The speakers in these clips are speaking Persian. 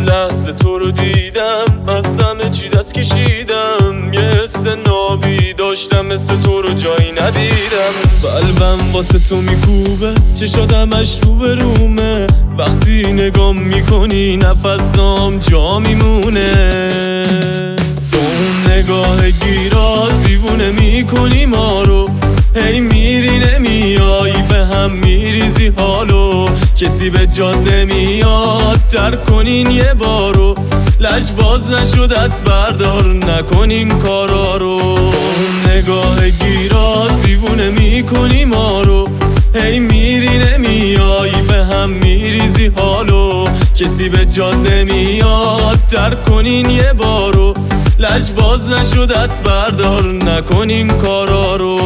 لحظه تو رو دیدم از همه چی دست کشیدم، یه حس نابی داشتم مثل تو رو جایی ندیدم. قلبم واسه تو میکوبه، چشادمش رو به رومه، وقتی نگام میکنی نفسام جا میمونه. با اون نگاه گیرات دیوونه میکنی ما رو، هی میری نمیایی به هم میریزی حالو. کسی به جاد نمیاد ترک کنین یه بارو، لج باز نشو دست بردار نکنین کارا رو. اون نگاه گیرات دیوونه میکنی ما رو، هی میری نمیایی به هم میریزی حالو. کسی به جاد نمیاد ترک کنین یه بارو، لج باز نشو دست بردار نکنین کارا رو.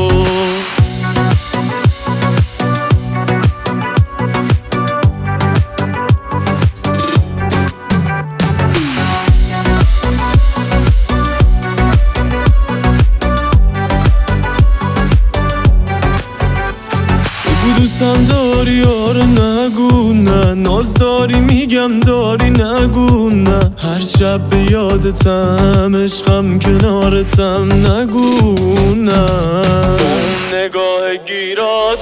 دوستم داری آره نگو نه، ناز داری میگم داری نگو نه، هر شب به یادتم عشقم کنارتم نگو نه. اون نگاه گیرات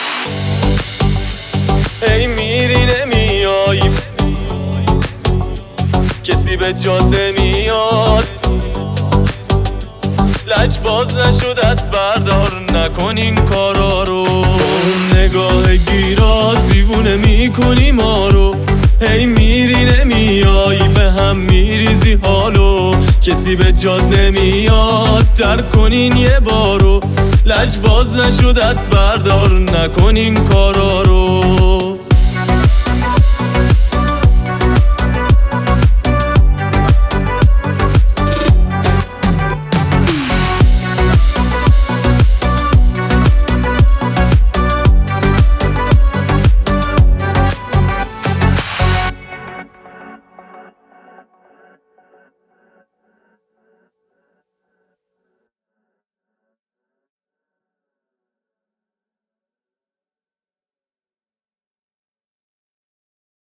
هی میری نمیایی، کسی به جاد نمیاد، لج باز نشو دست بردار نکنین کارا رو. نگاه گیرات دیوونه میکنی ما رو، هی میری نمیایی به هم میریزی حالو. کسی به جاد نمیاد ترک کنین یه بارو، لج باز نشو دست بردار نکنین کارا رو.